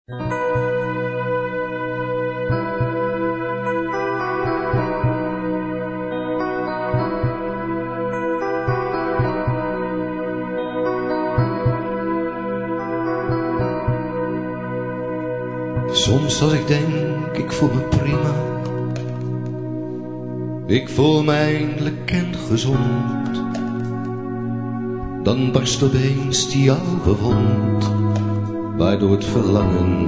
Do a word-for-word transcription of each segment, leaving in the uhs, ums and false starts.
Soms als ik denk, ik voel me prima. Ik voel me eindelijk en gezond. Dan barst opeens die oude wond, waardoor het verlangen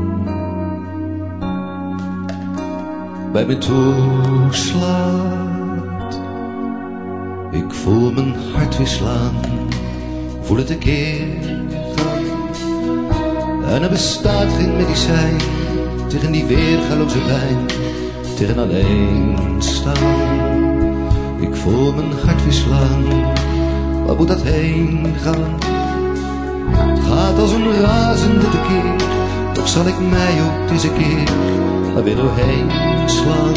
bij me toeslaat. Ik voel mijn hart weer slaan, voel het een keer gaan. En er bestaat geen medicijn tegen die weergaloze pijn, tegen alleen staan. Ik voel mijn hart weer slaan, waar moet dat heen gaan? Het gaat als een razende tekeer, toch zal ik mij ook deze keer er weer doorheen slaan.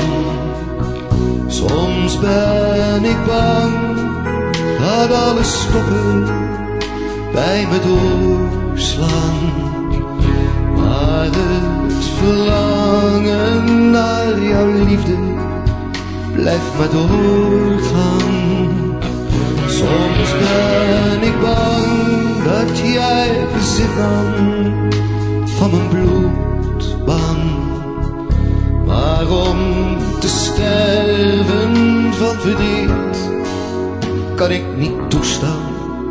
Soms ben ik bang, gaat alles stoppen, bij me doorslaan. Maar het verlangen naar jouw liefde blijft maar doorgaan. Soms ben ik bang dat jij bezit nam van mijn bloedbaan. Maar om te sterven van verdriet kan ik niet toestaan.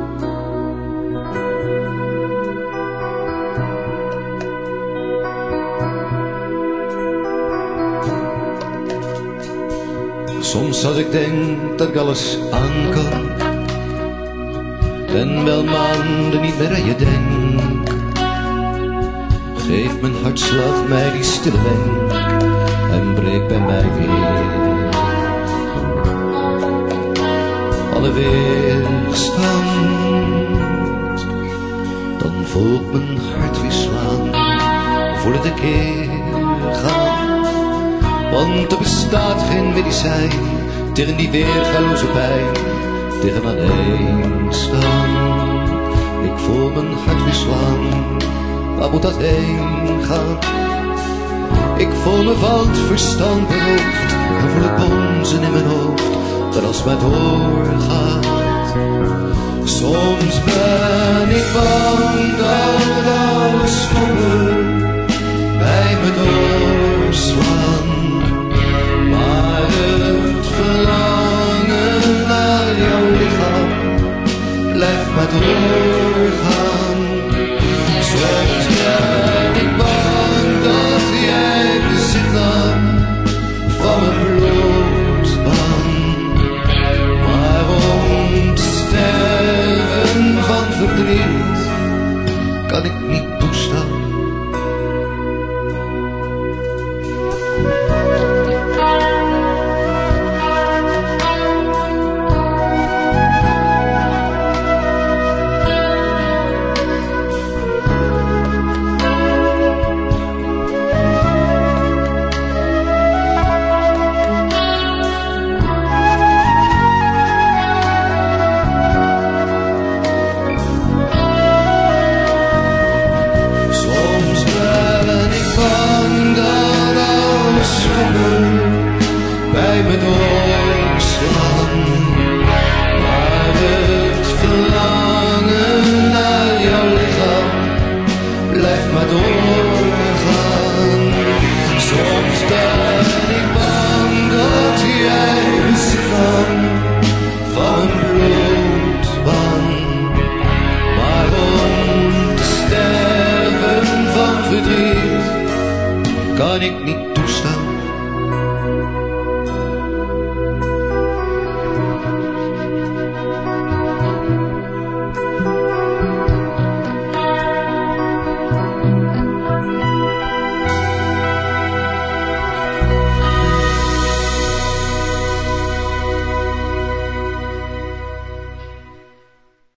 Soms als ik denk dat ik alles aan kan, en wel maanden niet meer aan je denk, geeft mijn hartslag mij die stille wenk en breekt bij mij weer alle weerstand. Dan voelt mijn hart weer slaan, voel het een keer gaan. Want er bestaat geen medicijn tegen die weergaloze pijn, tegen alleen staan. Ik voel mijn hart weer slaan, waar moet dat heen gaan? Ik voel me van het verstand beroofd en voel het bonzen in mijn hoofd dat als maar doorgaat. Soms ben ik bang dat alles stopt.